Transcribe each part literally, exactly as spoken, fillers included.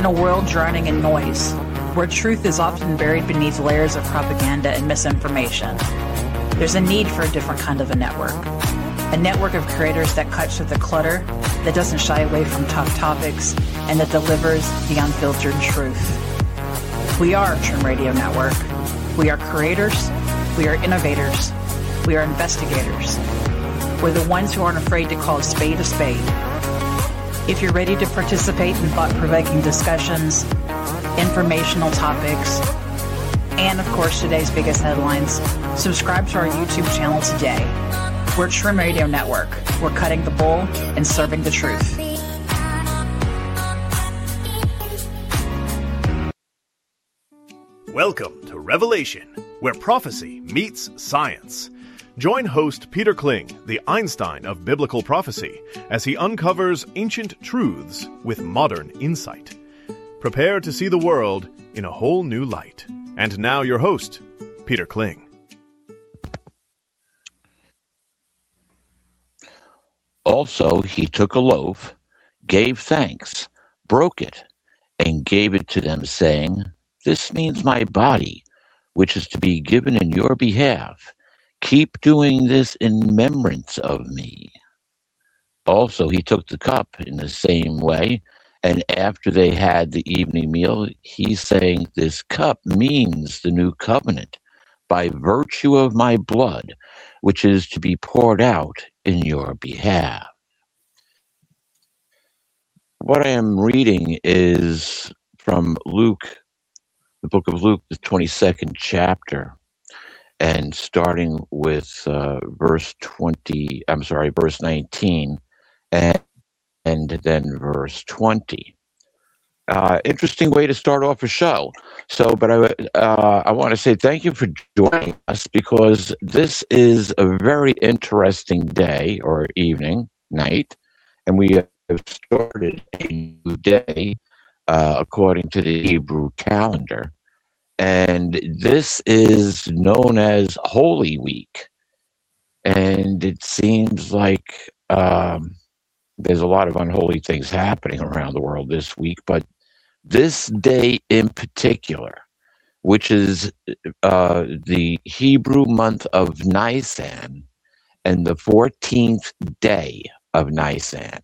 a world drowning in noise, where truth is often buried beneath layers of propaganda and misinformation, there's a need for a different kind of a network. A network of creators that cuts through the clutter, that doesn't shy away from tough topics, and that delivers the unfiltered truth. We are Trim Radio Network. We are creators. We are innovators. We are investigators. We're the ones who aren't afraid to call a spade a spade. If you're ready to participate in thought-provoking discussions, informational topics, and of course today's biggest headlines, subscribe to our YouTube channel today. We're Trim Radio Network. We're cutting the bull and serving the truth. Welcome to Revelation, where prophecy meets science. Join host Peter Kling, the Einstein of biblical prophecy, as he uncovers ancient truths with modern insight. Prepare to see the world in a whole new light. And now your host, Peter Kling. Also, he took a loaf, gave thanks, broke it, and gave it to them, saying, "This means my body, which is to be given in your behalf. Keep doing this in remembrance of me." Also, he took the cup in the same way, and after they had the evening meal, he's saying, "This cup means the new covenant, by virtue of my blood, which is to be poured out in your behalf." What I am reading is from Luke, the book of Luke, the twenty-second chapter, and starting with uh, verse twenty, I'm sorry, verse nineteen, and, and then verse twenty. Uh, interesting way to start off a show. So, but I, uh, I want to say thank you for joining us, because this is a very interesting day or evening, night, and we have started a new day uh, according to the Hebrew calendar. And this is known as Holy Week. And it seems like um, there's a lot of unholy things happening around the world this week, but this day in particular, which is uh, the Hebrew month of Nisan and the fourteenth day of Nisan.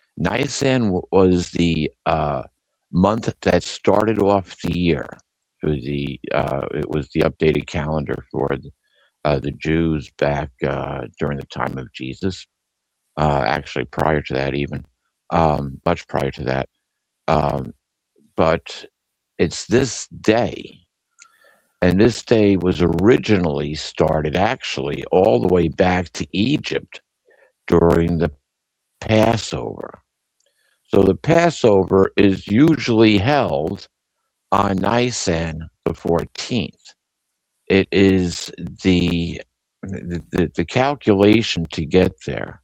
Nisan was the uh, month that started off the year. It was the, uh, it was the updated calendar for the, uh, the Jews back uh, during the time of Jesus. Uh, actually, prior to that even, um, much prior to that. Um, But it's this day, and this day was originally started actually all the way back to Egypt during the Passover. So the Passover is usually held on Nisan the fourteenth. It is the, the, the calculation to get there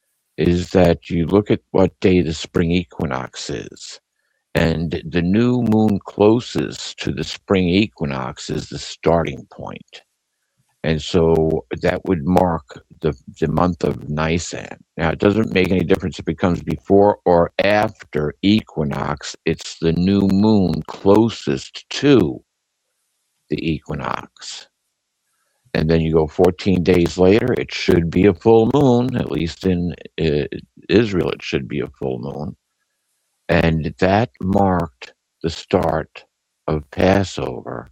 is that you look at what day the spring equinox is. And the new moon closest to the spring equinox is the starting point. And so that would mark the, the month of Nisan. Now, it doesn't make any difference if it comes before or after equinox. It's the new moon closest to the equinox. And then you go fourteen days later, it should be a full moon. At least in uh, Israel, it should be a full moon. And that marked the start of Passover.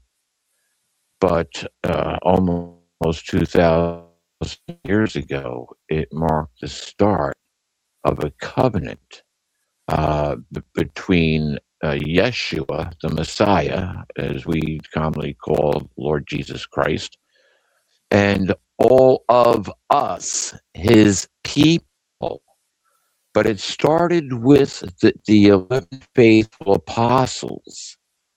But uh, almost two thousand years ago, it marked the start of a covenant uh, b- between uh, Yeshua, the Messiah, as we commonly call Lord Jesus Christ, and all of us, his people. But it started with the, the eleven faithful apostles,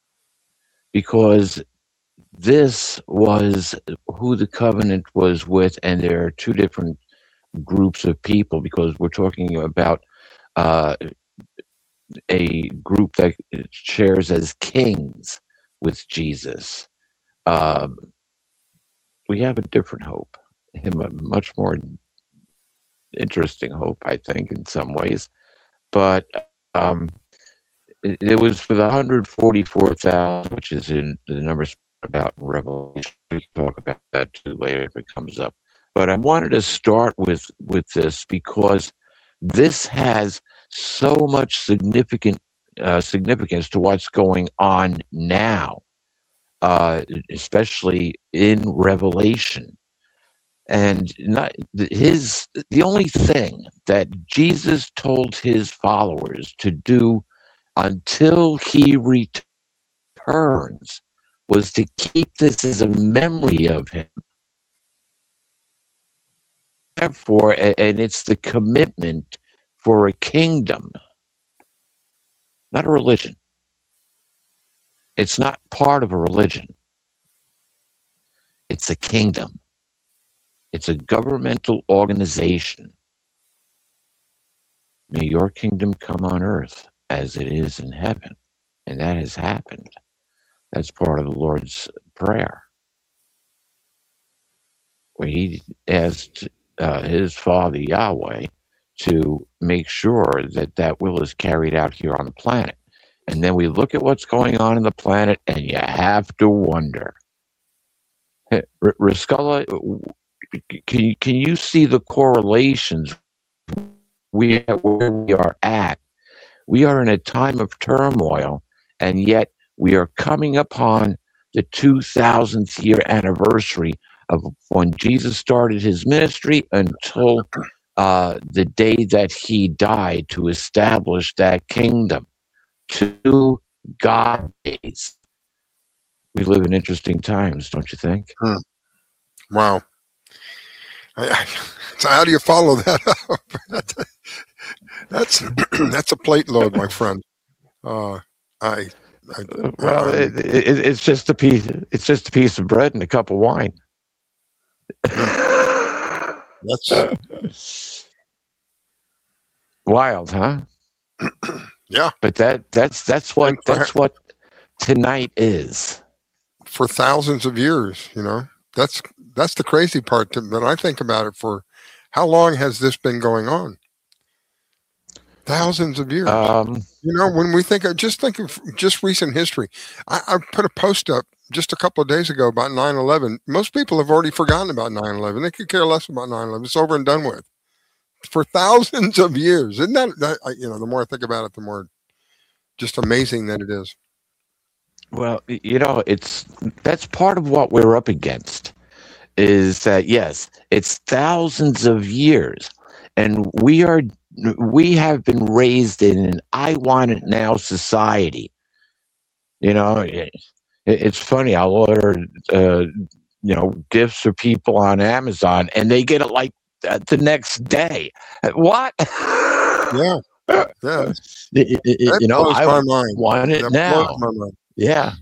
because this was who the covenant was with, and there are two different groups of people, because we're talking about uh, a group that shares as kings with Jesus. Um, we have a different hope, him a much more interesting hope, I think, in some ways. But um, it, it was for the one hundred forty-four thousand, which is in the numbers about in Revelation. We can talk about that too later if it comes up. But I wanted to start with with this because this has so much significant uh, significance to what's going on now, uh, especially in Revelation. And not his the only thing that Jesus told his followers to do until he returns was to keep this as a memory of him. Therefore, and it's the commitment for a kingdom, not a religion. It's not part of a religion. It's a kingdom. It's a governmental organization. May your kingdom come on earth as it is in heaven. And that has happened. That's part of the Lord's Prayer, where he asked uh, his Father Yahweh to make sure that that will is carried out here on the planet. And then we look at what's going on in the planet, and you have to wonder. R- Ruscula, can you, can you see the correlations we where we are at? We are in a time of turmoil, and yet we are coming upon the two thousandth year anniversary of when Jesus started his ministry until uh, the day that he died to establish that kingdom. Two God days. We live in interesting times, don't you think? Hmm. Wow. I, I, so how do you follow that up? that's that's a plate load, my friend. Uh, I, I well, I, it, it, it's just a piece. It's just a piece of bread and a cup of wine. That's wild, huh? Yeah. But that that's that's what that's what tonight is. For thousands of years, you know. That's that's the crazy part to, that I think about it. For how long has this been going on? Thousands of years. Um, you know, when we think of, just think of just recent history. I, I put a post up just a couple of days ago about nine eleven. Most people have already forgotten about nine eleven. They could care less about nine eleven. It's over and done with. For thousands of years. Isn't that, that, you know, the more I think about it, the more just amazing that it is. Well, you know, it's that's part of what we're up against is that, yes, it's thousands of years, and we are we have been raised in an I want it now society. You know, it, it's funny. I'll order, uh, you know, gifts for people on Amazon, and they get it like uh, the next day. What? Yeah, yeah. It, it, you know, I my mind. want it that now. Blows my mind. Yeah.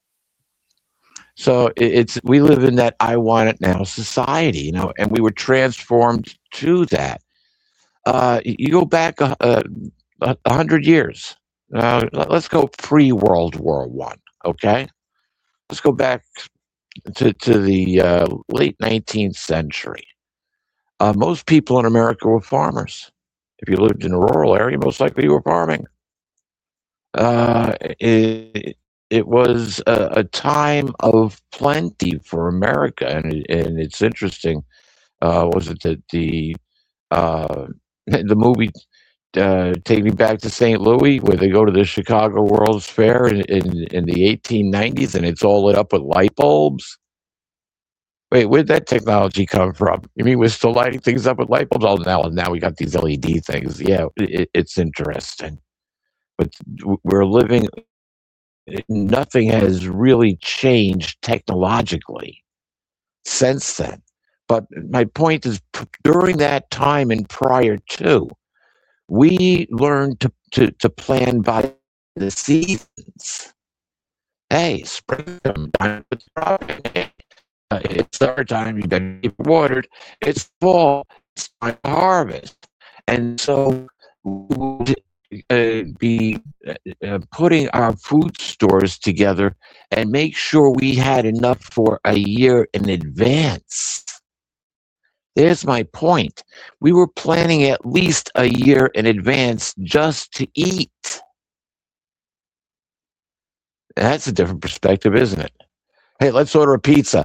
So it, it's we live in that I want it now society, you know, and we were transformed to that. Uh, you go back a, a, a hundred years. Uh, let's go pre World War One. Okay, let's go back to to the uh, late nineteenth century. Uh, most people in America were farmers. If you lived in a rural area, most likely you were farming. Uh, it, it was a, a time of plenty for America, and and it's interesting. Uh, was it that the uh, the movie uh, Take Me Back to Saint Louis, where they go to the Chicago World's Fair in, in, in the eighteen nineties, and it's all lit up with light bulbs? Wait, where'd that technology come from? You mean we're still lighting things up with light bulbs? Oh, now, now we got these L E D things. Yeah, it, it's interesting. But we're living, nothing has really changed technologically since then. But my point is, during that time and prior to, we learned to, to, to plan by the seasons. Hey, spring, time with the Uh, it's summertime, you better get watered. It's fall, it's time to harvest. And so we would uh, be uh, putting our food stores together and make sure we had enough for a year in advance. There's my point. We were planning at least a year in advance just to eat. That's a different perspective, isn't it? Hey, let's order a pizza.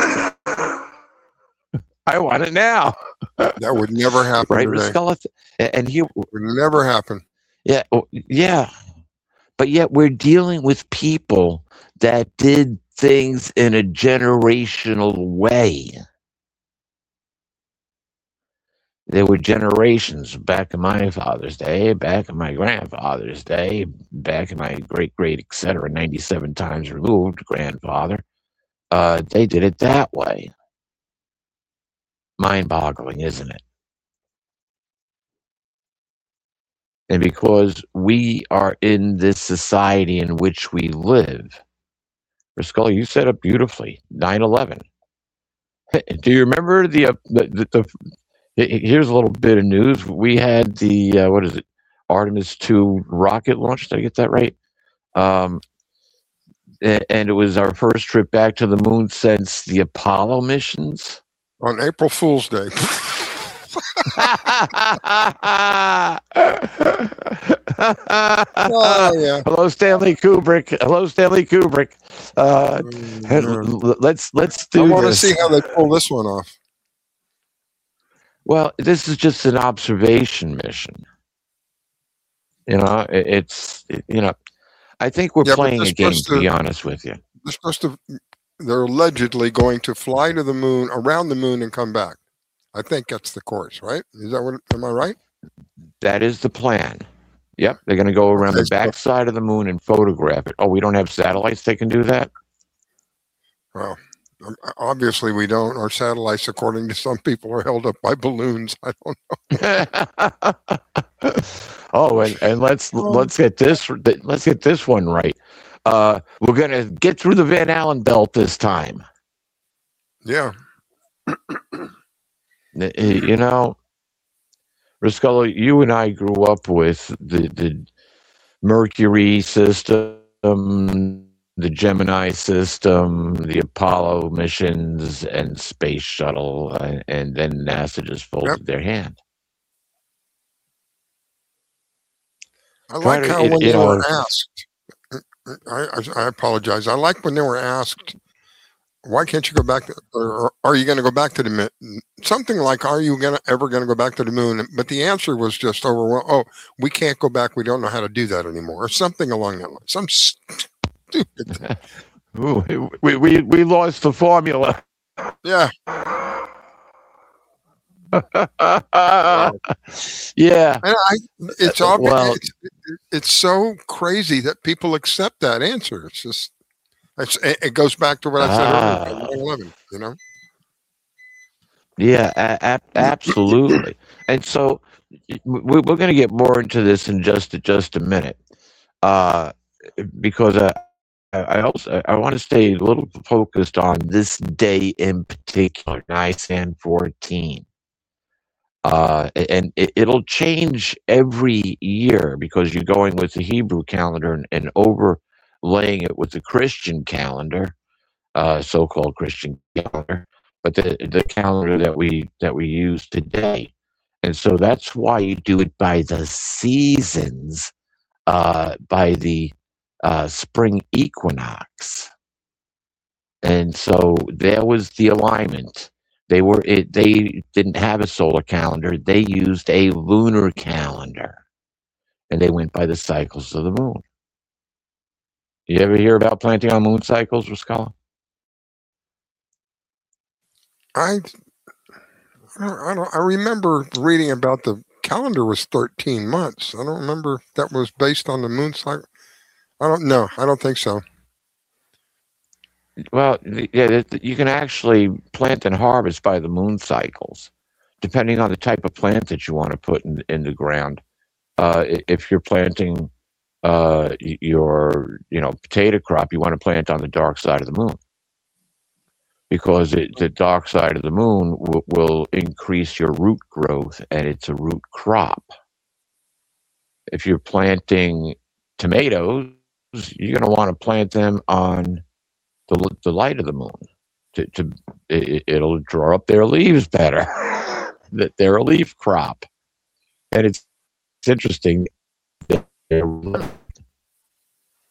I want it now. That would never happen Right, today. Riscala? And here, Would never happen. yeah, oh, yeah. But yet we're dealing with people that did things in a generational way. There were generations back in my father's day, back in my grandfather's day, back in my great, great, et cetera, ninety-seven times removed grandfather. Uh, they did it that way. Mind-boggling, isn't it? And because we are in this society in which we live, Riscala, you said it beautifully, nine eleven. Do you remember the, uh, the, the, the, here's a little bit of news. We had the, uh, what is it, Artemis two rocket launch. Did I get that right? Um, and it was our first trip back to the moon since the Apollo missions. On April Fool's Day. Oh, yeah. Hello, Stanley Kubrick. Hello, Stanley Kubrick. Uh, mm-hmm. Let's let's do. I want this. to see how they pull this one off. Well, this is just an observation mission. You know, it, it's it, you know, I think we're yeah, playing a game. To, to be honest with you, they're supposed to. They're allegedly going to fly to the moon, around the moon, and come back. I think that's the course, right? Is that what? Am I right? That is the plan. Yep, they're going to go around okay, the back so, side of the moon and photograph it. Oh, we don't have satellites that can do that? Well, obviously we don't. Our satellites, according to some people, are held up by balloons. I don't know. Oh, and, and let's oh. let's get this let's get this one right. Uh, we're going to get through the Van Allen belt this time. Yeah. You know, Riscala, you and I grew up with the, the Mercury system, the Gemini system, the Apollo missions, and Space Shuttle, uh, and then NASA just folded yep. their hand. I like to, how it, when they know, were asked, I, I, I apologize, I like when they were asked, why can't you go back to, or are you going to go back to the moon? Something like, are you gonna ever going to go back to the moon? But the answer was just overwhelming. Oh, we can't go back. We don't know how to do that anymore, or something along that line. Some stupid thing. Ooh, we, we, we lost the formula. Yeah. Yeah. And I, it's obvious. Well, it's, it's so crazy that people accept that answer. It's just, It's, it goes back to what I said ah. earlier, nine eleven, you know? Yeah, a- a- absolutely. And so we're going to get more into this in just, just a minute, uh, because I, I also I want to stay a little focused on this day in particular, Nisan fourteen. Uh, and it, it'll change every year because you're going with the Hebrew calendar and, and over laying it with the Christian calendar, uh, so-called Christian calendar, but the the calendar that we that we use today, and so that's why you do it by the seasons, uh, by the uh, spring equinox, and so there was the alignment. They were it, they didn't have a solar calendar; they used a lunar calendar, and they went by the cycles of the moon. You ever hear about planting on moon cycles, Riscala? I, I don't. I remember reading about the calendar was thirteen months. I don't remember if that was based on the moon cycle. I don't know. I don't think so. Well, yeah, you can actually plant and harvest by the moon cycles, depending on the type of plant that you want to put in, in the ground. Uh, if you're planting uh, your, you know, potato crop, you want to plant on the dark side of the moon, because it, the dark side of the moon w- will increase your root growth, and it's a root crop. If you're planting tomatoes, you're going to want to plant them on the the light of the moon. To, to it, it'll draw up their leaves better. That they're a leaf crop, and it's it's interesting. That they're,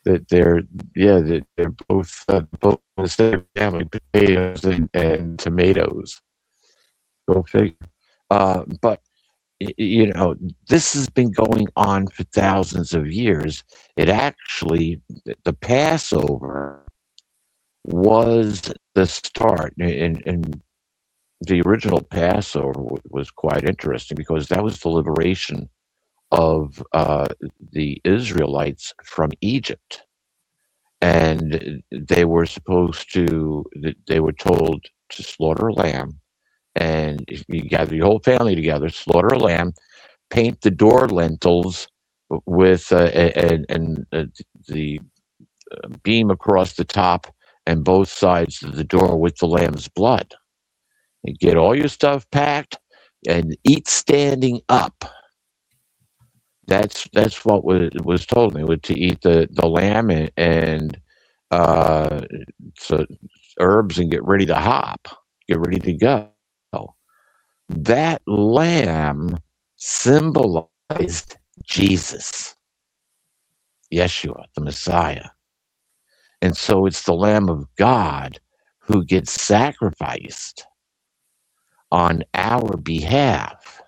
that they're yeah that they're both uh, both the same family, potatoes and, and tomatoes. Go figure. Uh, but you know, this has been going on for thousands of years. It actually, the Passover was the start, and, and the original Passover was quite interesting because that was the liberation of uh, the Israelites from Egypt. And they were supposed to, they were told to slaughter a lamb, and you gather your whole family together, slaughter a lamb, paint the door lintels with uh, and, and uh, the beam across the top and both sides of the door with the lamb's blood. And get all your stuff packed and eat standing up. That's that's what was was told me, was to eat the, the lamb and, and uh, so herbs and get ready to hop, get ready to go. That lamb symbolized Jesus, Yeshua, the Messiah. And so it's the Lamb of God who gets sacrificed on our behalf.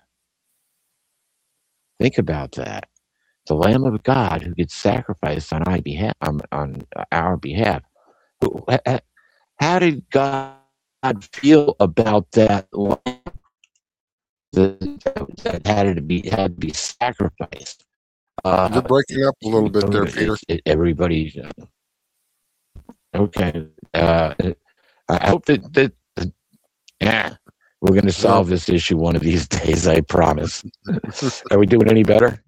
Think about that. The Lamb of God who gets sacrificed on our behalf. On, on our behalf. How did God feel about that lamb that, that had to be had to be sacrificed? Uh, You're breaking up a little bit there, Peter. It, it, everybody. Okay. Uh, I hope that that. Yeah. We're going to solve this issue one of these days, I promise. Are we doing any better?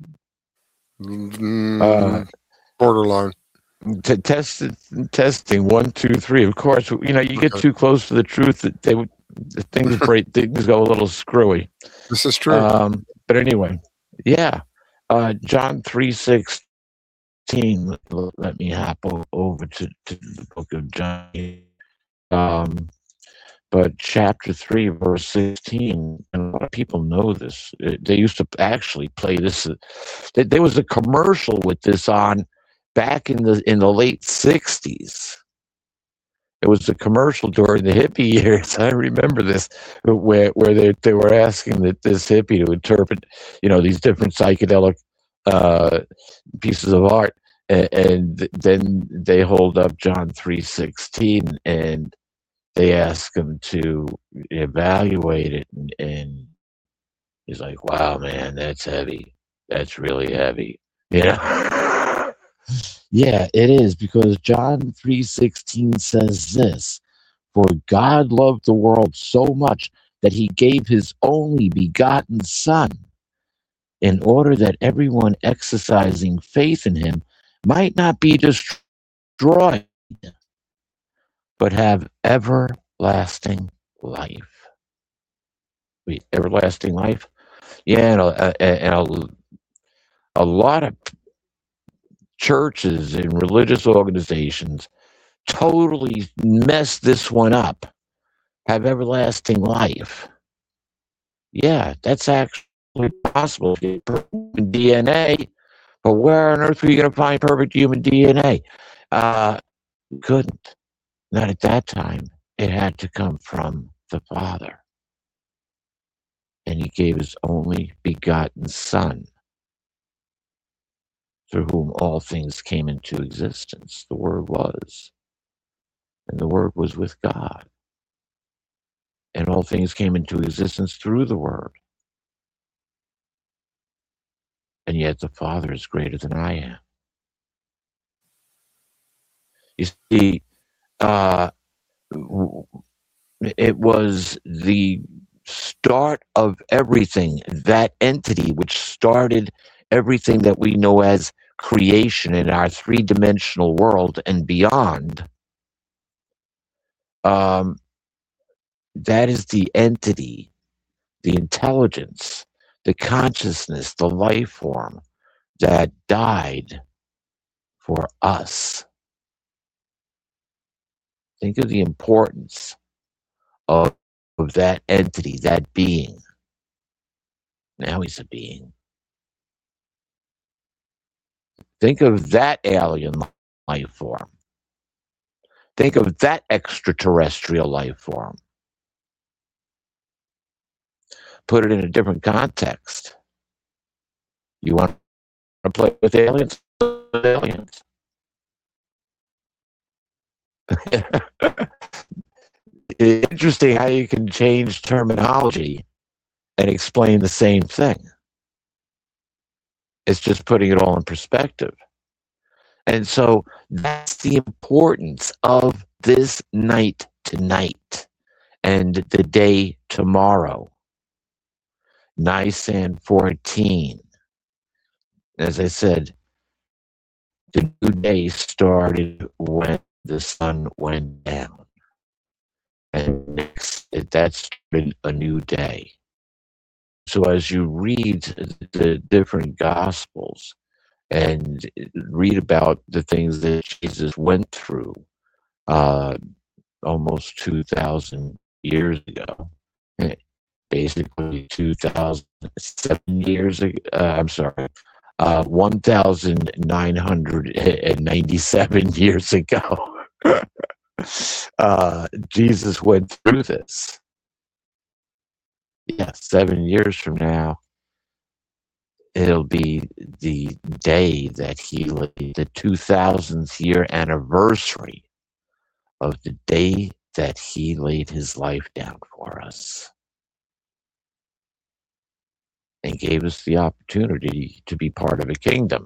Mm, uh, borderline. To test testing one, two, three. Of course, you know you get Okay. too close to the truth that they would the things break. Things go a little screwy. This is true. Um, but anyway, yeah. Uh, John three sixteen. Let me hop o- over to, to the book of John. Um, But chapter three, verse sixteen, and a lot of people know this. They used to actually play this. There was a commercial with this on back in the in the late sixties. It was a commercial during the hippie years. I remember this, where where they they were asking that this hippie to interpret, you know, these different psychedelic uh, pieces of art, and, and then they hold up John three sixteen and they ask him to evaluate it, and, and he's like, wow, man, that's heavy. That's really heavy. You know? Yeah, it is, because John three sixteen says this, for God loved the world so much that he gave his only begotten Son, in order that everyone exercising faith in him might not be destroyed, but have everlasting life. Wait, everlasting life? Yeah, and a, and a, a lot of churches and religious organizations totally mess this one up. Have everlasting life. Yeah, that's actually possible. Perfect D N A, but where on earth are you going to find perfect human D N A? Uh, couldn't. Not at that time. It had to come from the Father. And he gave his only begotten Son, through whom all things came into existence. The Word was. And the Word was with God. And all things came into existence through the Word. And yet the Father is greater than I am. You see, uh, it was the start of everything, that entity which started everything that we know as creation in our three-dimensional world and beyond. Um, that is the entity, the intelligence, the consciousness, the life form that died for us. Think of the importance of, of that entity, that being. Now he's a being. Think of that alien life form. Think of that extraterrestrial life form. Put it in a different context. You want to play with aliens? With aliens. It's interesting how you can change terminology and explain the same thing. It's just putting it all in perspective. And so that's the importance of this night tonight and the day tomorrow. Nisan fourteen. As I said, the new day started when the sun went down. And next, that started a new day. So as you read the different Gospels and read about the things that Jesus went through uh, almost two thousand years ago, basically two thousand seven years ago, uh, I'm sorry, uh, one thousand nine hundred ninety-seven years ago, uh, Jesus went through this. Yeah, seven years from now, it'll be the day that he laid, the two thousandth year anniversary of the day that he laid his life down for us and gave us the opportunity to be part of a kingdom.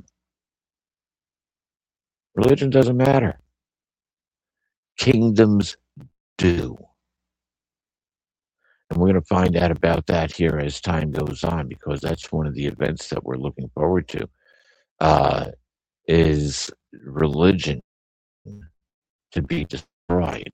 Religion doesn't matter. Kingdoms do. And we're going to find out about that here as time goes on, because that's one of the events that we're looking forward to, uh, is religion to be destroyed.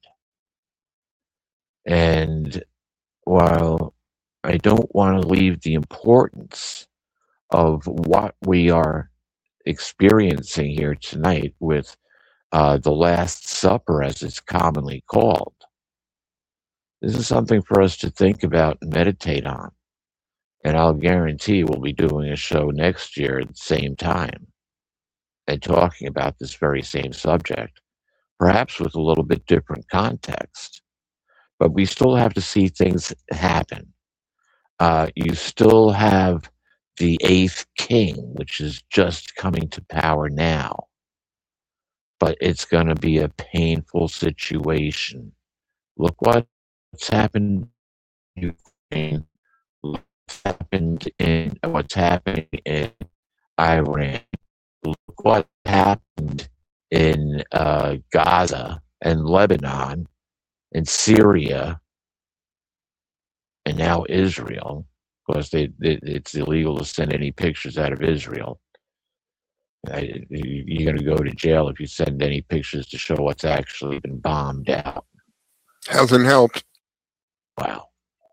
And while I don't want to leave the importance of what we are experiencing here tonight with uh, the Last Supper, as it's commonly called, this is something for us to think about and meditate on. And I'll guarantee we'll be doing a show next year at the same time and talking about this very same subject, perhaps with a little bit different context. But we still have to see things happen. Uh, you still have the eighth king, which is just coming to power now. But it's going to be a painful situation. Look what What's happened in Ukraine, what's happened in what's happening in Iran, look what happened in uh, Gaza and Lebanon and Syria and now Israel. Of course, they, they, it's illegal to send any pictures out of Israel. I, you're going to go to jail if you send any pictures to show what's actually been bombed out. Hasn't helped. Wow.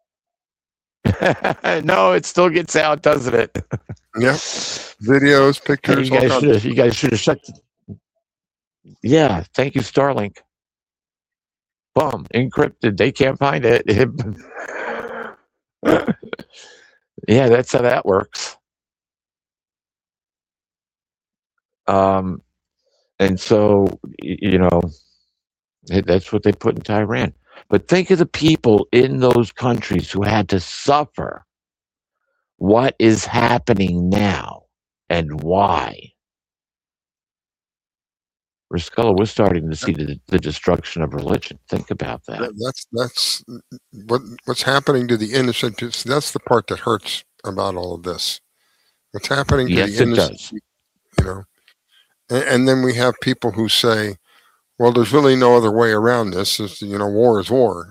No, it still gets out, doesn't it? Yeah. Videos, pictures. You guys, should, you guys should have shut. The... Yeah. Thank you, Starlink. Boom. Encrypted. They can't find it. Yeah, that's how that works. Um, and so, you know, that's what they put into Iran. But think of the people in those countries who had to suffer. What is happening now and why? Riscola, we're starting to see the, the destruction of religion. Think about that. That's that's what what's happening to the innocent. That's the part that hurts about all of this. What's happening to yes, the innocent, it does. You know. And, and then we have people who say, well, there's really no other way around this. It's, you know, war is war.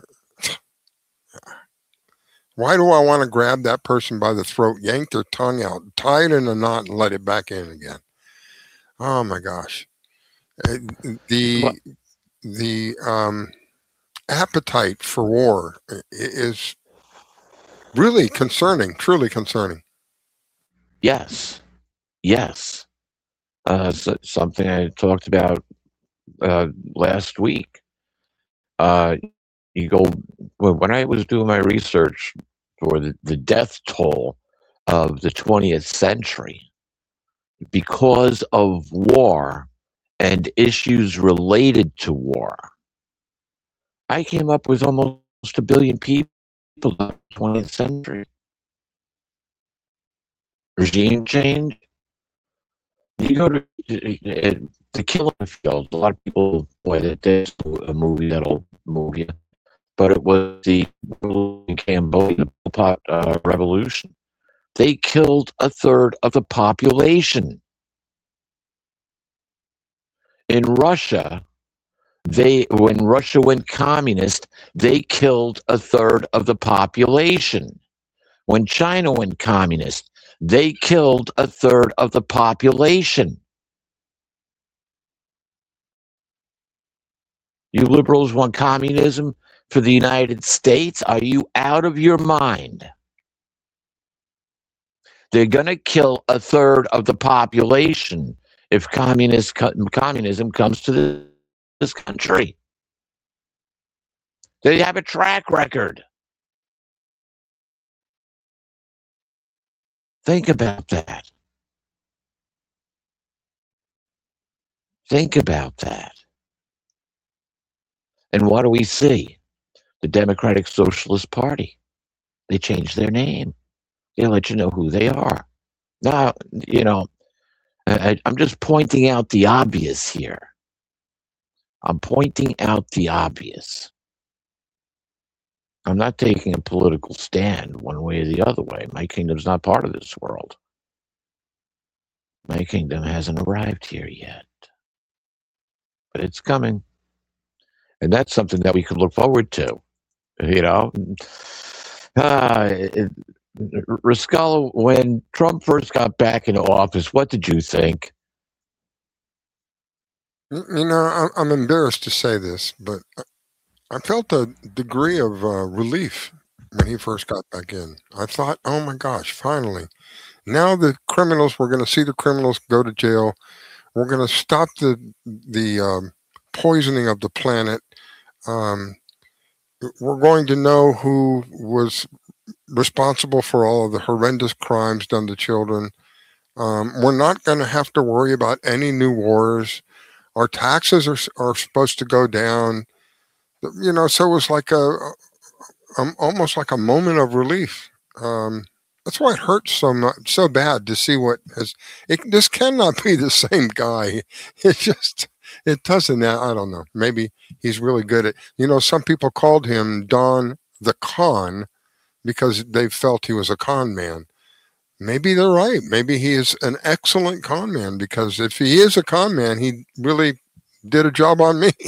Why do I want to grab that person by the throat, yank their tongue out, tie it in a knot, and let it back in again? Oh my gosh. The what? the um, appetite for war is really concerning, truly concerning. Yes. Yes. Uh, so something I talked about Uh, last week. Uh, you go well, when I was doing my research for the, the death toll of the twentieth century, because of war and issues related to war, I came up with almost a billion people in the twentieth century. Regime change. You go to uh, the Killing Fields. A lot of people, boy, there's a movie that'll move you, but it was the Cambodia the Pol Pot uh, revolution. They killed a third of the population. In Russia, they when Russia went communist, they killed a third of the population. When China went communist, they killed a third of the population. You liberals want communism for the United States? Are you out of your mind? They're going to kill a third of the population if communist communism comes to this, this country. They have a track record. Think about that. Think about that. And what do we see? The Democratic Socialist Party. They changed their name. They let you know who they are. Now, you know, I, I'm just pointing out the obvious here. I'm pointing out the obvious. I'm not taking a political stand one way or the other way. My kingdom's not part of this world. My kingdom hasn't arrived here yet. But it's coming. And that's something that we could look forward to. You know? Uh, it, Ruscallo, when Trump first got back into office, what did you think? You know, I'm embarrassed to say this, but I felt a degree of uh, relief when he first got back in. I thought, oh my gosh, finally. Now the criminals, we're going to see the criminals go to jail. We're going to stop the, the um, poisoning of the planet. Um, we're going to know who was responsible for all of the horrendous crimes done to children. Um, we're not going to have to worry about any new wars. Our taxes are are supposed to go down. You know, so it was like a, a almost like a moment of relief. Um, that's why it hurts so much, so bad to see what has. It, this cannot be the same guy. It just, it doesn't. I don't know. Maybe he's really good at. You know, some people called him Don the Con because they felt he was a con man. Maybe they're right. Maybe he is an excellent con man, because if he is a con man, he really did a job on me.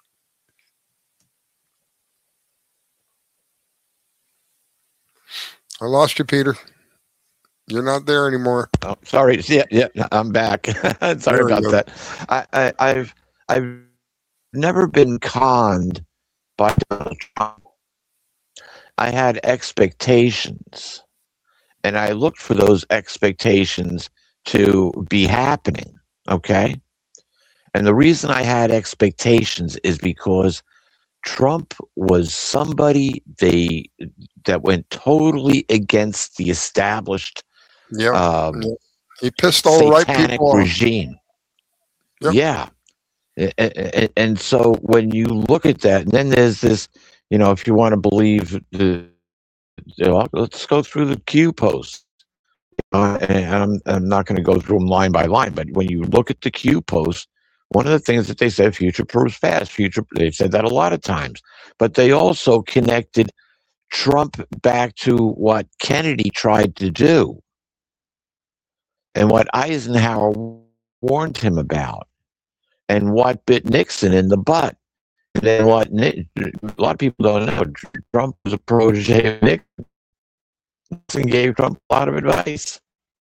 I lost you, Peter. You're not there anymore. Oh, sorry. Yeah, yeah, I'm back. Sorry There we about go. that. I, I, I've I've never been conned by Donald Trump. I had expectations, and I looked for those expectations to be happening. Okay, and the reason I had expectations is because Trump was somebody they that went totally against the established Yeah. um, Yeah. He pissed all the right satanic people off. regime. Yep. Yeah. A- a- a- And so when you look at that, and then there's this, you know, if you want to believe the, you know, let's go through the Q posts. Uh, and I'm, I'm not going to go through them line by line, but when you look at the Q posts, one of the things that they said, future proofs fast, future, they said that a lot of times, but they also connected Trump back to what Kennedy tried to do and what Eisenhower warned him about, and what bit Nixon in the butt. And then what Ni- a lot of people don't know, Trump was a protege of Nixon. Nixon gave Trump a lot of advice.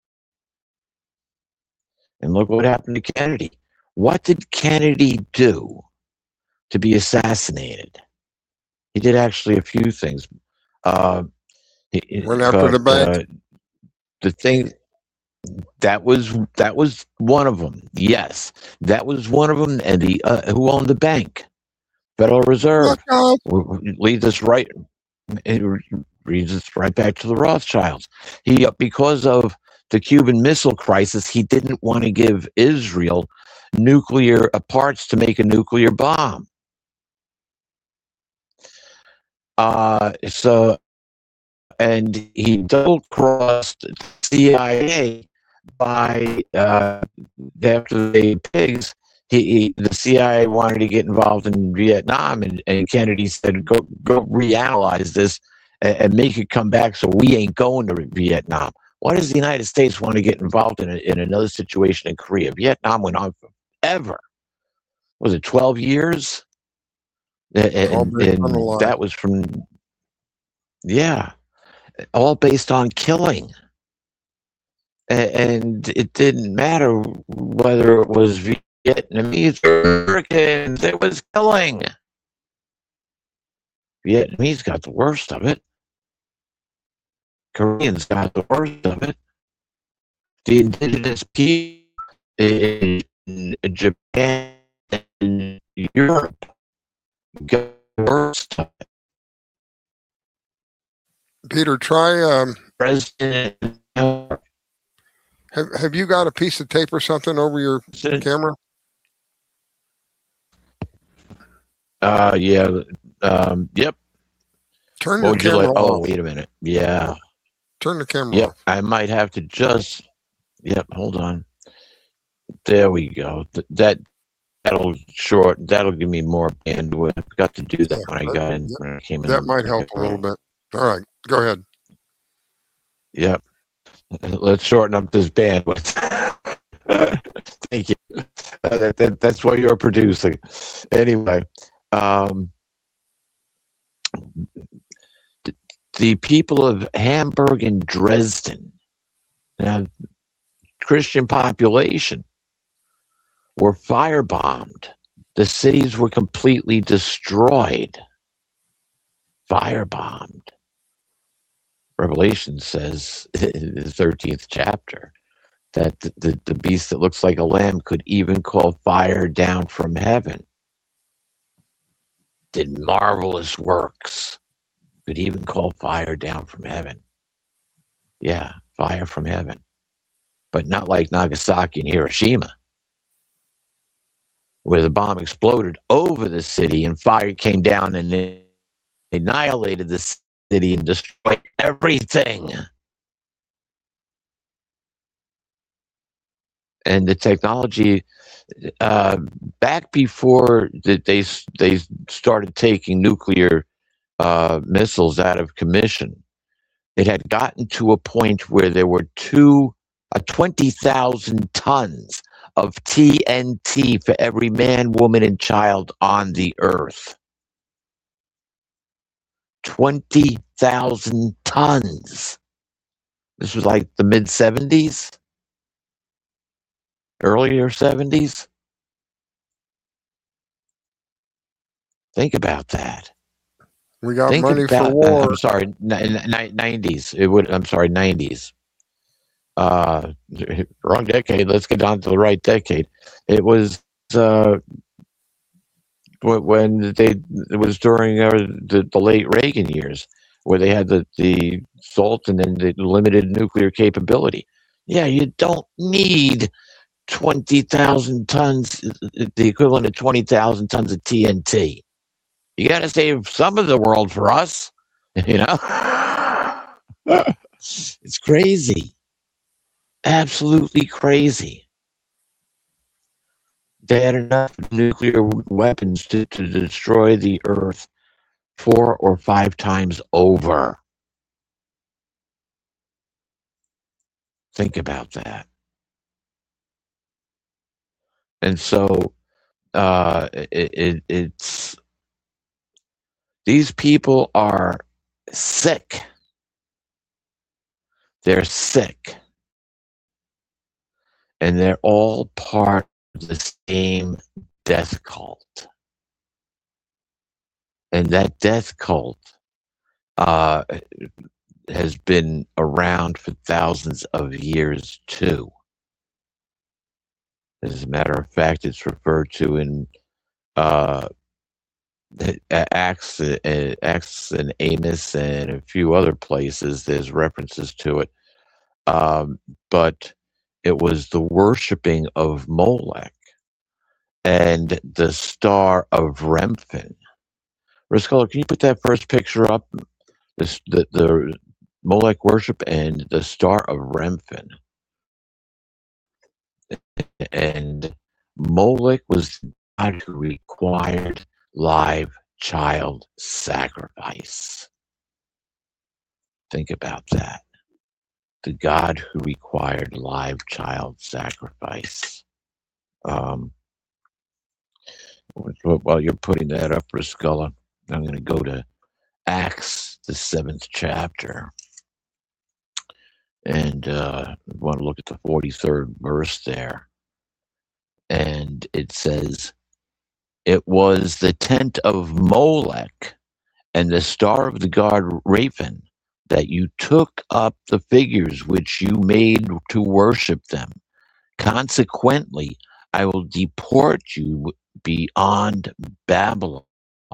And look what happened to Kennedy. What did Kennedy do to be assassinated? He did actually a few things. Uh, he, Went after the bank. Uh, the thing that was that was one of them. Yes, that was one of them. And the uh, who owned the bank? Federal Reserve. Look out. Leads us right. It leads us right back to the Rothschilds. He, because of the Cuban Missile Crisis, he didn't want to give Israel nuclear uh, parts to make a nuclear bomb. Uh, so, and he double-crossed the C I A by, uh, after the pigs, he, he, the C I A wanted to get involved in Vietnam, and, and Kennedy said, go go reanalyze this and, and make it come back so we ain't going to Vietnam. Why does the United States want to get involved in, a, in another situation in Korea? Vietnam went on forever. Was it twelve years? And, and, and that was from, yeah, all based on killing. And it didn't matter whether it was Vietnamese or Americans, it was killing. Vietnamese got the worst of it. Koreans got the worst of it. The indigenous people in Japan and Europe got the worst of it. Peter, try um, President. Have Have you got a piece of tape or something over your camera? Uh, yeah. Um, yep. Turn the camera like? off. Oh, wait a minute. Yeah. Turn the camera yep. off. I might have to just. Yep. Hold on. There we go. Th- that that'll short. That'll give me more bandwidth. I forgot to do that when I got in. When I came in. That might help a little bit. All right. Go ahead. Yep. Let's shorten up this bandwidth. Thank you. Uh, that, that, that's what you're producing. Anyway, um, the, the people of Hamburg and Dresden, now, Christian population, were firebombed. The cities were completely destroyed. Firebombed. Revelation says in the thirteenth chapter that the, the, the beast that looks like a lamb could even call fire down from heaven. Did marvelous works. Could even call fire down from heaven. Yeah, fire from heaven. But not like Nagasaki and Hiroshima, where the bomb exploded over the city and fire came down and it annihilated the city. City and destroy everything. And the technology, uh, back before that they they started taking nuclear uh, missiles out of commission, it had gotten to a point where there were two, uh, twenty thousand tons of T N T for every man, woman, and child on the earth. twenty thousand tons. This was like the mid seventies, earlier seventies. Think about that. We got Think money about, for war. Uh, I'm sorry, nineties. It would. I'm sorry, nineties. Uh, wrong decade. Let's get on to the right decade. It was. Uh, When they it was during uh, the, the late Reagan years, where they had the, the SALT and then the limited nuclear capability. Yeah, you don't need twenty thousand tons, the equivalent of twenty thousand tons of T N T. You got to save some of the world for us, you know? It's crazy. Absolutely crazy. They had enough nuclear weapons to, to destroy the Earth four or five times over. Think about that. And so uh, it, it, it's these people are sick. They're sick. And they're all part of the same death cult. And that death cult uh, has been around for thousands of years too. As a matter of fact, it's referred to in uh, Acts, uh, Acts and Amos and a few other places. There's references to it. Um, but it was the worshiping of Molech and the Star of Remphin. Riscola, can you put that first picture up? This, the, the Molech worship and the Star of Remphin. And Molech was the god who required live child sacrifice. Think about that. The god who required live child sacrifice. Um, while you're putting that up, Riscola, I'm going to go to Acts, the seventh chapter. And uh, I want to look at the forty-third verse there. And it says, it was the tent of Molech and the star of the god Raphan that you took up the figures which you made to worship them. Consequently, I will deport you beyond Babylon.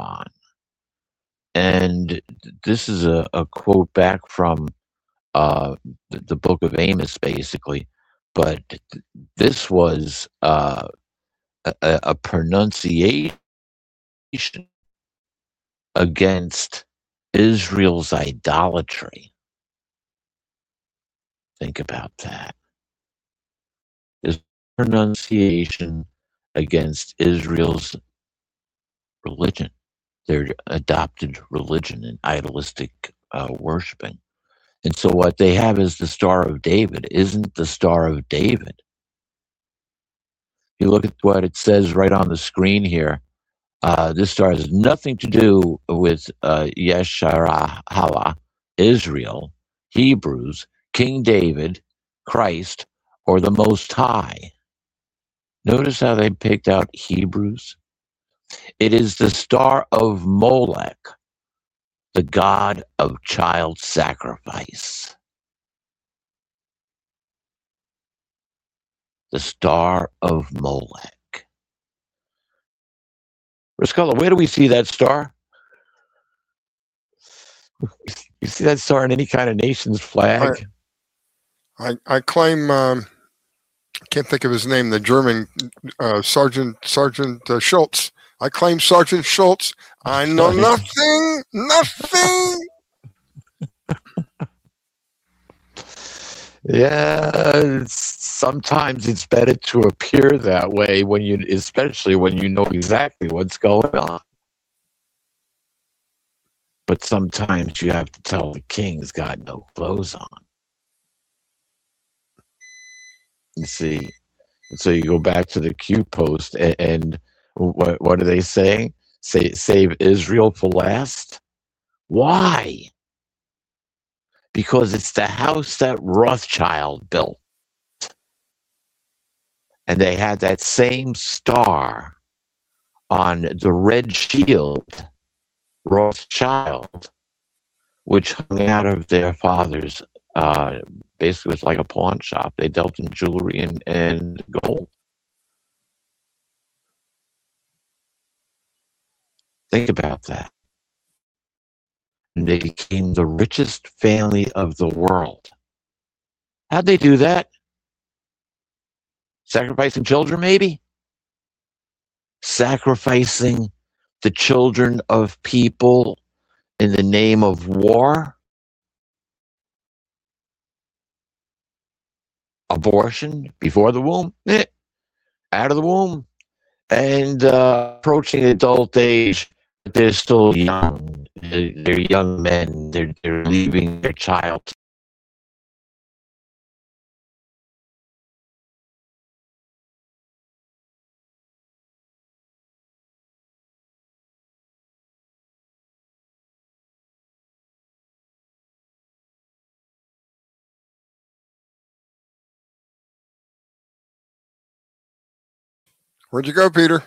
And this is a, a quote back from uh, the, the book of Amos, basically. But this was uh, a, a pronunciation against Israel's idolatry. Think about that. This pronunciation against Israel's religion, their adopted religion and idolistic uh, worshiping. And so what they have is the Star of David. Isn't the Star of David? You look at what it says right on the screen here. Uh, this star has nothing to do with uh, Yesharah, Israel, Hebrews, King David, Christ, or the Most High. Notice how they picked out Hebrews? It is the star of Molech, the god of child sacrifice. The star of Molech. Riscola, where do we see that star? You see that star in any kind of nation's flag? I, I, I claim, um, I can't think of his name, the German uh, Sergeant Sergeant uh, Schultz. I claim Sergeant Schultz. I know nothing, nothing. Yeah, it's, sometimes it's better to appear that way when you, especially when you know exactly what's going on. But sometimes you have to tell the king's got no clothes on. You see, so you go back to the Q post, and, and what what are they saying? Say save Israel for last. Why? Because it's the house that Rothschild built. And they had that same star on the red shield, Rothschild, which hung out of their father's, uh, basically it's like a pawn shop. They dealt in jewelry and, and gold. Think about that. And they became the richest family of the world. How'd they do that? Sacrificing children, maybe? Sacrificing the children of people in the name of war? Abortion before the womb? Eh. Out of the womb. And uh, approaching adult age, they're still young. They're, they're young men. They're, they're leaving their child. Where'd you go, Peter?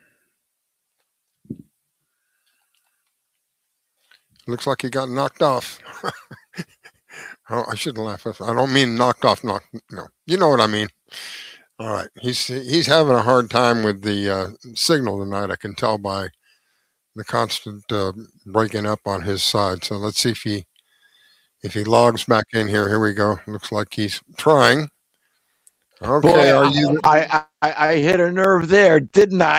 Looks like he got knocked off. Oh, I shouldn't laugh. I don't mean knocked off. Knocked. No, you know what I mean. All right, he's he's having a hard time with the uh, signal tonight. I can tell by the constant uh, breaking up on his side. So let's see if he if he logs back in here. Here we go. Looks like he's trying. Okay, Boy, are you? I, I I hit a nerve there, didn't I?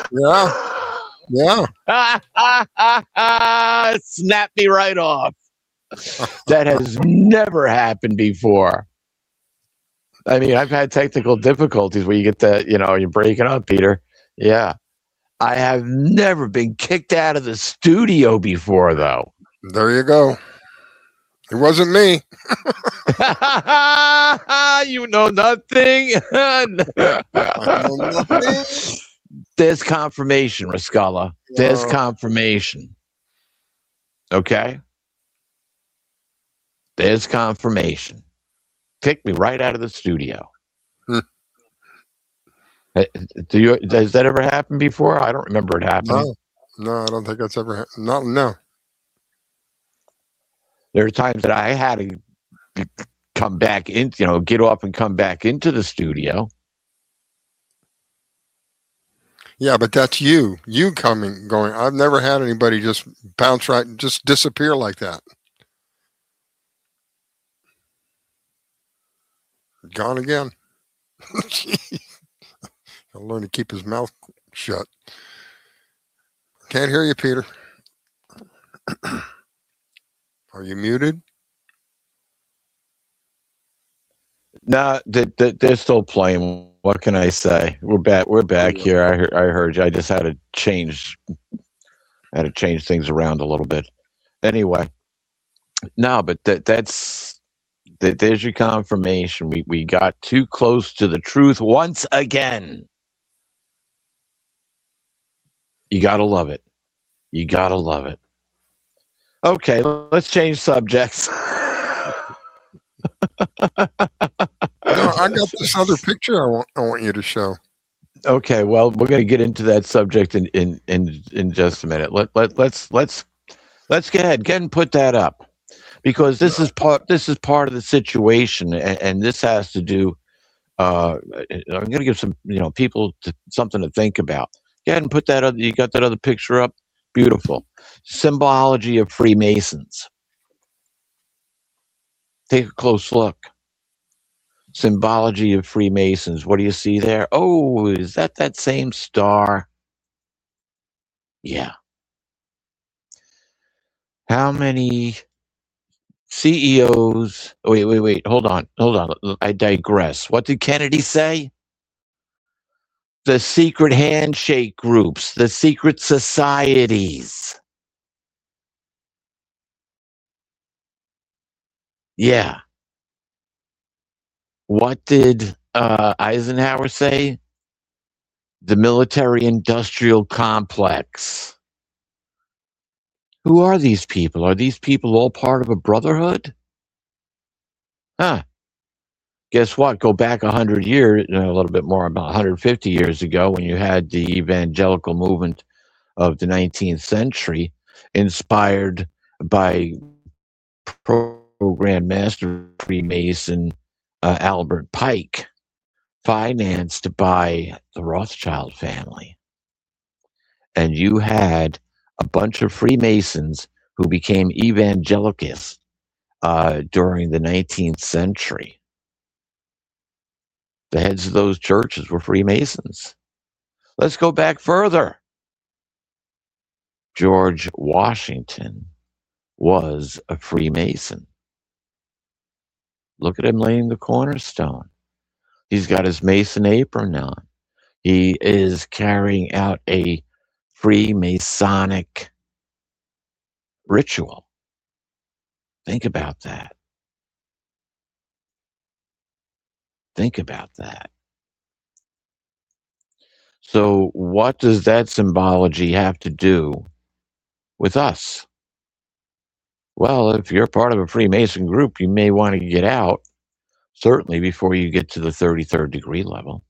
Yeah, yeah. Snap me right off. That has never happened before. I mean, I've had technical difficulties where you get the, you know, you're breaking up, Peter. Yeah. I have never been kicked out of the studio before, though. There you go. It wasn't me. You know nothing. I know nothing. There's confirmation, Rascala. There's Uh, confirmation. Okay? There's confirmation. Kicked me right out of the studio. Hmm. Uh, Do you? Has that ever happened before? I don't remember it happening. No, no, I don't think that's ever happened. No, no. There are times that I had to come back in, you know, get off and come back into the studio. Yeah, but that's you. You coming, going. I've never had anybody just bounce right, just disappear like that. Gone again. He'll learn to keep his mouth shut. Can't hear you, Peter. Are you muted? No, they, they, they're still playing. What can I say? We're back. We're back Yeah. here. I heard, I heard you. I just had to change. I had to change things around a little bit. Anyway, no, but that that's that. There's your confirmation. We we got too close to the truth once again. You gotta love it. You gotta love it. Okay, let's change subjects. No, I got this other picture I want I want you to show. Okay, well, we're going to get into that subject in, in, in, in just a minute. Let, let, let's let's let's go ahead, get and put that up, because this is part this is part of the situation, and, and this has to do. Uh, I'm going to give some you know people to, something to think about. Go ahead and put that other. You got that other picture up? Beautiful. Symbology of Freemasons. Take a close look. Symbology of Freemasons. What do you see there? Oh, is that that same star? Yeah. How many C E Os? Wait, wait, wait. Hold on. Hold on. I digress. What did Kennedy say? The secret handshake groups, the secret societies. Yeah. What did uh, Eisenhower say? The military-industrial complex. Who are these people? Are these people all part of a brotherhood? Huh. Guess what? Go back one hundred years, a little bit more, about one hundred fifty years ago, when you had the evangelical movement of the nineteenth century, inspired by Program Master Freemason uh, Albert Pike, financed by the Rothschild family. And you had a bunch of Freemasons who became evangelicals uh, during the nineteenth century. The heads of those churches were Freemasons. Let's go back further. George Washington was a Freemason. Look at him laying the cornerstone. He's got his Mason apron on. He is carrying out a Freemasonic ritual. Think about that. Think about that. So what does that symbology have to do with us? Well, if you're part of a Freemason group, you may want to get out, certainly before you get to the thirty-third degree level.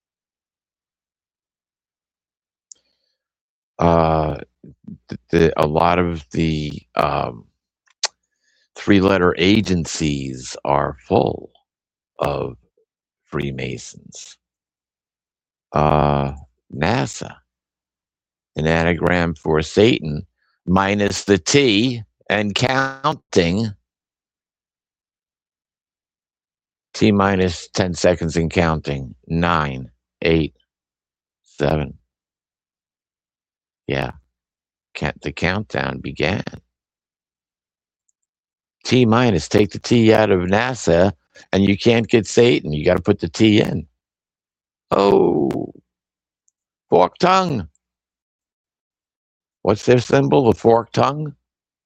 Uh, the, the, a lot of the um, three-letter agencies are full of Freemasons. Uh, NASA, an anagram for Satan, minus the T and counting. T minus ten seconds and counting. Nine, eight, seven. Yeah. Can't, the countdown began. T minus, take the T out of NASA, and you can't get Satan. You got to put the T in. Oh, forked tongue. What's their symbol? The forked tongue?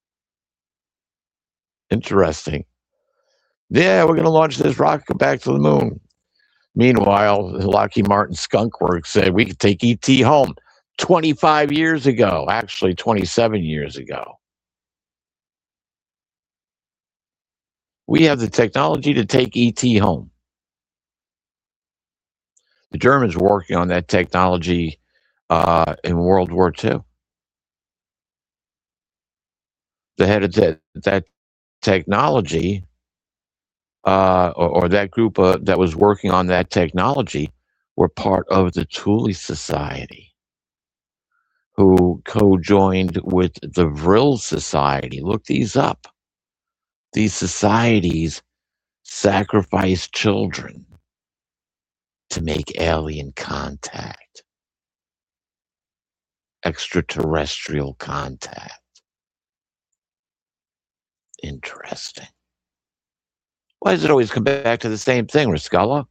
Interesting. Yeah, we're going to launch this rocket back to the moon. Meanwhile, Lockheed Martin Skunk Works said we could take E T home twenty-five years ago, actually twenty-seven years ago. We have the technology to take E T home. The Germans were working on that technology uh, in World War Two. The head of that, that technology, uh, or, or that group uh, that was working on that technology, were part of the Thule Society, who co-joined with the Vril Society. Look these up. These societies sacrifice children to make alien contact, extraterrestrial contact. Interesting. Why does it always come back to the same thing, Riscala?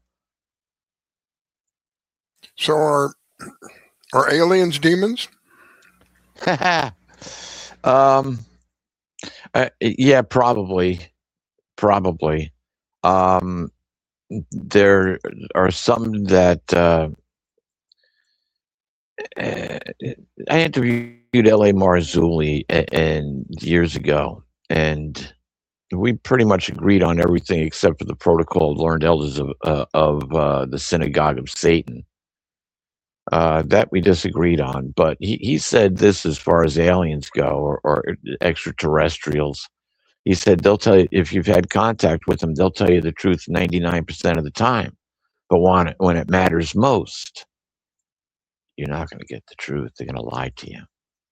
So are are aliens demons? um, uh, yeah, probably, probably. Um, there are some that uh, I interviewed L A Marzulli and years ago, and we pretty much agreed on everything except for the protocol of learned elders of uh, of uh, the Synagogue of Satan. Uh, that we disagreed on, but he, he said this as far as aliens go, or, or extraterrestrials. He said they'll tell you, if you've had contact with them, they'll tell you the truth ninety-nine percent of the time. But when it, when it matters most, you're not going to get the truth. They're going to lie to you.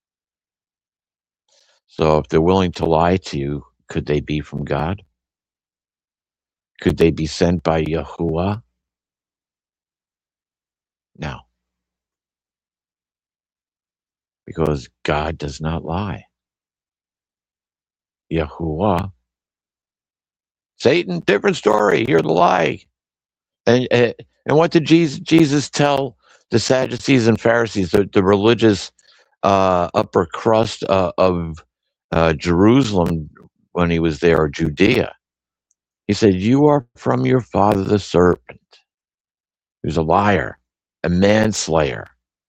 So if they're willing to lie to you, could they be from God? Could they be sent by Yahuwah? No. Because God does not lie. Yahuwah. Satan, different story. Hear the lie. And uh, and what did Jesus, Jesus tell the Sadducees and Pharisees, the, the religious uh, upper crust uh, of uh, Jerusalem when he was there, or Judea? He said, you are from your father the serpent, who's a liar, a manslayer.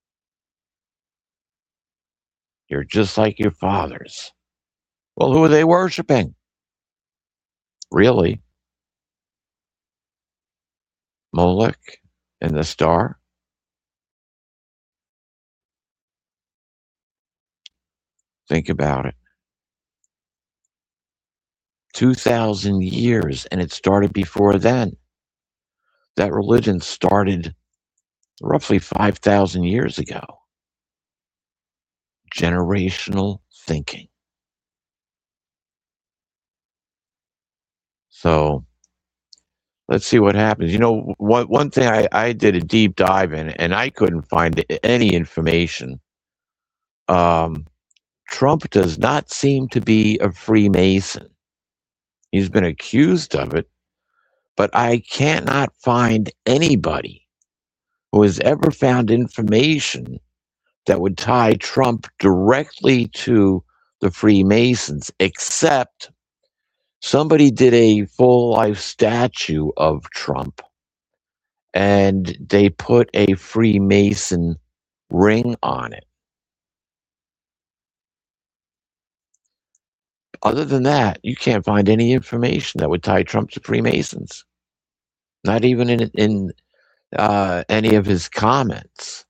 You're just like your fathers. Well, who are they worshiping? Really? Molech and the star? Think about it. two thousand years, and it started before then. That religion started roughly five thousand years ago. Generational thinking. So let's see what happens. You know, one, one thing I, I did a deep dive in, and I couldn't find any information. Um, Trump does not seem to be a Freemason. He's been accused of it, but I cannot find anybody who has ever found information that would tie Trump directly to the Freemasons, except somebody did a full life statue of Trump and they put a Freemason ring on it. Other than that, you can't find any information that would tie Trump to Freemasons. Not even in in uh, any of his comments.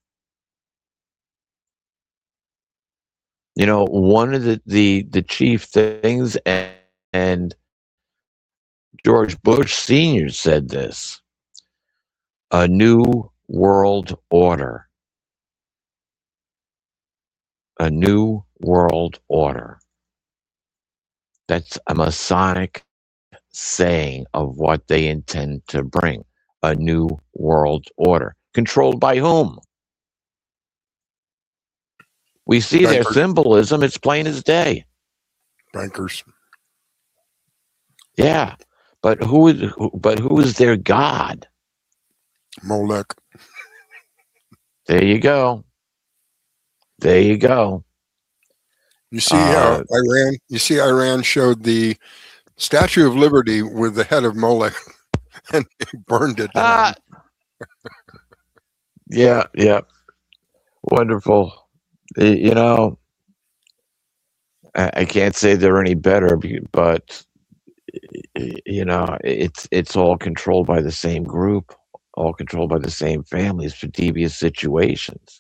You know, one of the, the, the chief things, and, and George Bush Senior said this, a new world order. A new world order. That's a Masonic saying of what they intend to bring. A new world order. Controlled by whom? We see their Bankers. symbolism. It's plain as day. Bankers. Yeah. But who is, who, but who is their God? Molech. There you go. There you go. You see how Uh, Iran, you see Iran showed the Statue of Liberty with the head of Molech and they burned it down. Ah, yeah, yeah. Wonderful. Y- You know, I, I can't say they're any better, be- but y- you know, it's it's all controlled by the same group, all controlled by the same families for devious situations.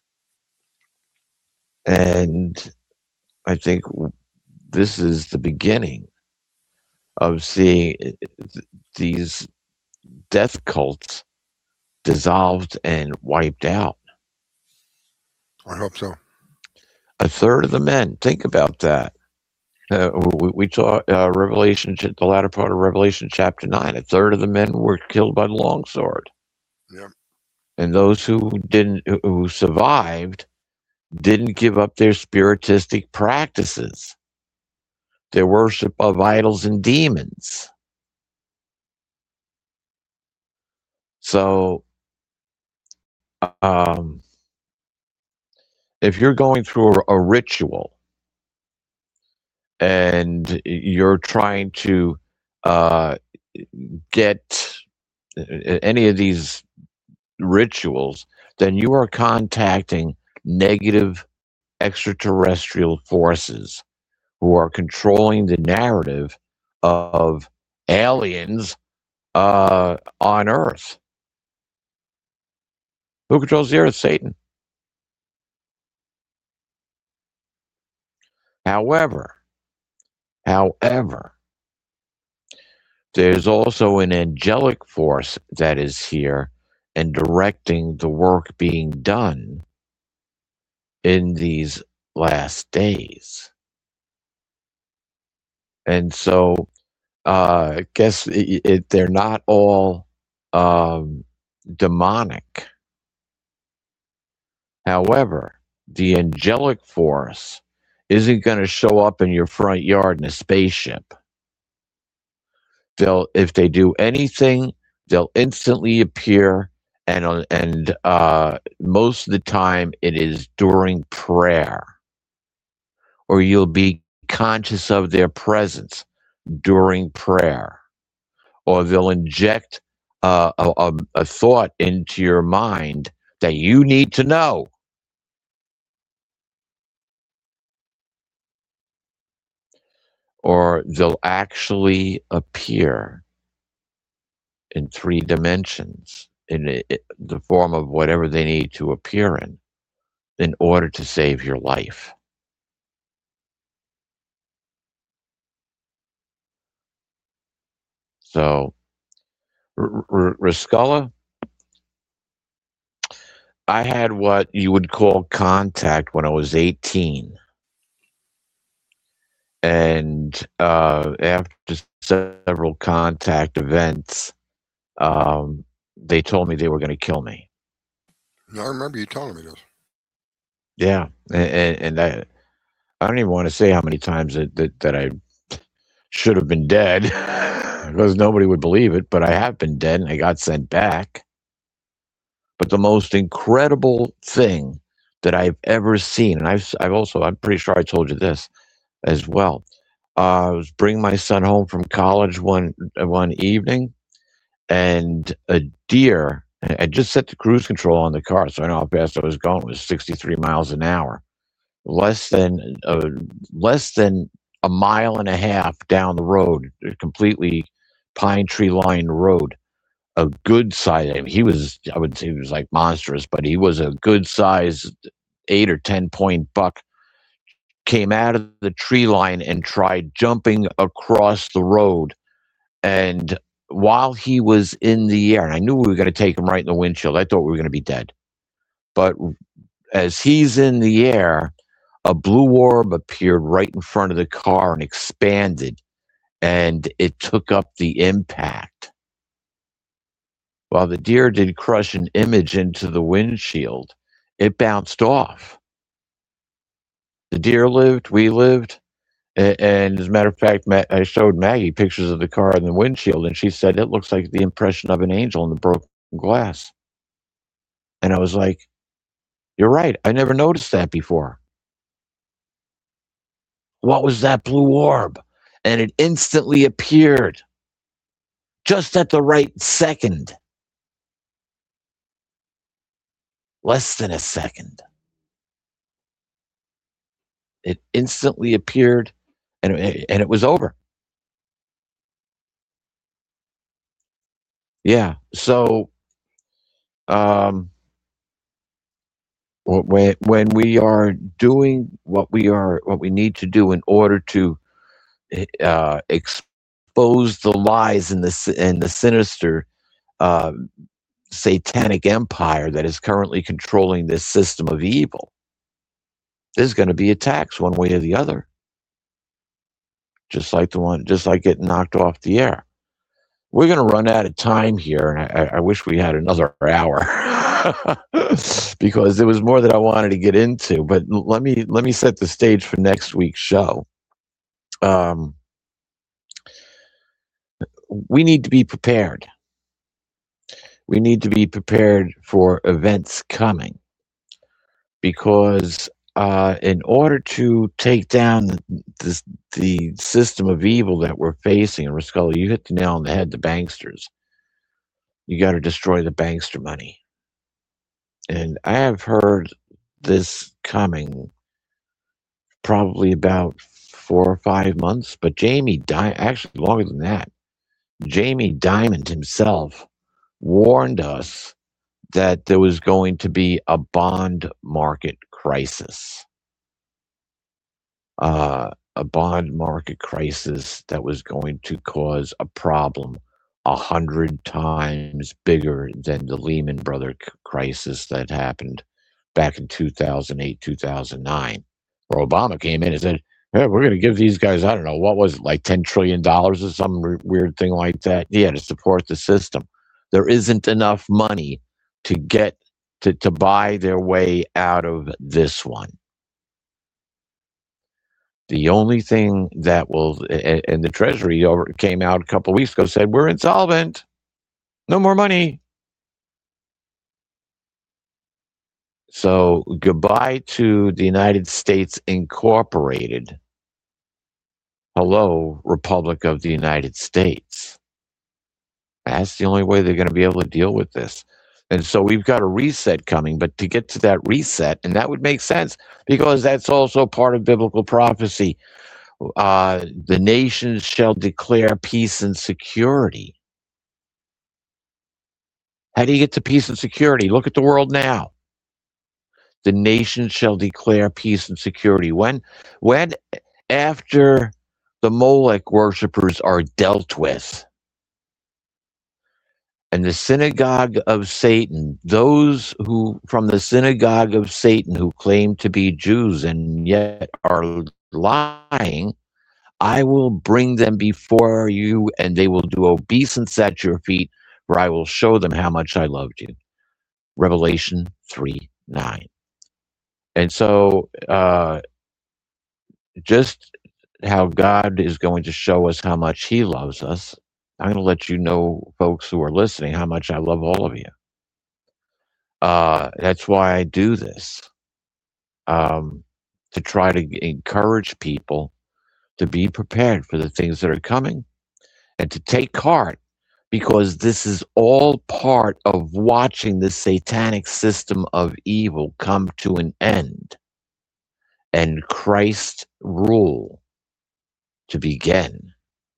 And I think w- this is the beginning of seeing uh, th- these death cults dissolved and wiped out. I hope so. A third of the men. Think about that. Uh, we, we saw uh, Revelation, ch- the latter part of Revelation chapter nine. A third of the men were killed by the longsword, Yeah. and those who didn't, who who survived, didn't give up their spiritistic practices, their worship of idols and demons. So, um, if you're going through a, a ritual and you're trying to uh, get uh, any of these rituals, then you are contacting negative extraterrestrial forces who are controlling the narrative of aliens uh, on Earth. Who controls the Earth? Satan. However, however, there's also an angelic force that is here and directing the work being done in these last days. And so, uh, I guess it, it, they're not all um, demonic. However, the angelic force isn't going to show up in your front yard in a spaceship. They'll, if they do anything, they'll instantly appear, and uh, and uh, most of the time it is during prayer, or you'll be conscious of their presence during prayer, or they'll inject uh, a, a, a thought into your mind that you need to know. Or they'll actually appear in three dimensions in it, it- the form of whatever they need to appear in in order to save your life. So, R- R- Rasculla, I had what you would call contact when I was eighteen. And uh, after several contact events, um, they told me they were going to kill me. I remember you telling me this. Yeah, and, and I, I don't even want to say how many times that, that, that I should have been dead because nobody would believe it, but I have been dead and I got sent back. But the most incredible thing that I've ever seen, and I've, I've also, I'm pretty sure I told you this as well. Uh, I was bringing my son home from college one one evening, and a deer. I just set the cruise control on the car, so I know how fast I was going. It was sixty-three miles an hour, less than uh, less than a mile and a half down the road, a completely pine tree lined road. A good size. I mean, he was, I would say, he was like monstrous, but he was a good size eight or ten point buck. Came out of the tree line and tried jumping across the road. And while he was in the air, and I knew we were going to take him right in the windshield, I thought we were going to be dead. But as he's in the air, a blue orb appeared right in front of the car and expanded and it took up the impact. While the deer did crush an image into the windshield, it bounced off. The deer lived, we lived, and, and as a matter of fact, Ma- I showed Maggie pictures of the car and the windshield, and she said, it looks like the impression of an angel in the broken glass. And I was like, you're right, I never noticed that before. What was that blue orb? And it instantly appeared, just at the right second. Less than a second. It instantly appeared, and it, and it was over. Yeah. So, um, when when we are doing what we are, what we need to do in order to uh, expose the lies and the and the sinister uh, satanic empire that is currently controlling this system of evil, there's going to be attacks one way or the other. Just like the one, just like getting knocked off the air. We're going to run out of time here, and I, I wish we had another hour because there was more that I wanted to get into. But let me let me set the stage for next week's show. Um, we need to be prepared. We need to be prepared for events coming, because uh, in order to take down this, the system of evil that we're facing, and Rasculli, you hit the nail on the head, the banksters, you got to destroy the bankster money. And I have heard this coming probably about four or five months, but Jamie, Di- actually longer than that, Jamie Dimon himself warned us that there was going to be a bond market crisis. Uh, a bond market crisis that was going to cause a problem a hundred times bigger than the Lehman Brothers crisis that happened back in two thousand eight, two thousand nine, where Obama came in and said, hey, we're going to give these guys, I don't know, what was it, like ten trillion dollars or some re- weird thing like that? Yeah, to support the system. There isn't enough money to get to, to buy their way out of this one. The only thing that will, and the Treasury over came out a couple of weeks ago, said, we're insolvent. No more money. So goodbye to the United States Incorporated. Hello, Republic of the United States. That's the only way they're going to be able to deal with this. And so we've got a reset coming, but to get to that reset, and that would make sense because that's also part of biblical prophecy. Uh, the nations shall declare peace and security. How do you get to peace and security? Look at the world now. The nations shall declare peace and security. When, when after the Molech worshipers are dealt with, and the synagogue of Satan, those who from the synagogue of Satan who claim to be Jews and yet are lying, I will bring them before you, and they will do obeisance at your feet, for I will show them how much I loved you. Revelation three nine. And so uh, just how God is going to show us how much he loves us, I'm going to let you know, folks who are listening, how much I love all of you. Uh, that's why I do this, um, to try to encourage people to be prepared for the things that are coming and to take heart, because this is all part of watching the satanic system of evil come to an end and Christ's rule to begin.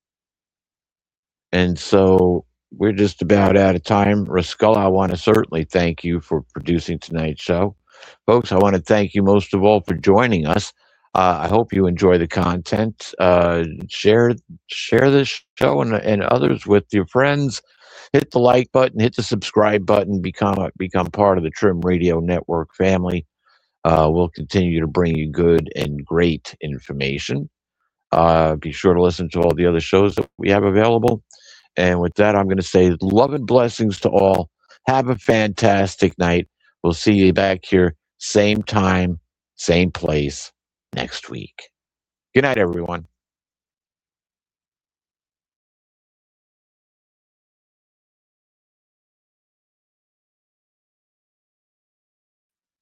And so we're just about out of time. Rasculli, I want to certainly thank you for producing tonight's show. Folks, I want to thank you most of all for joining us. Uh, I hope you enjoy the content. Uh, share share this show and, and others with your friends. Hit the like button, hit the subscribe button, become a, become part of the Trim Radio Network family. Uh, we'll continue to bring you good and great information. Uh, be sure to listen to all the other shows that we have available. And with that, I'm going to say love and blessings to all. Have a fantastic night. We'll see you back here, same time, same place next week. Good night, everyone.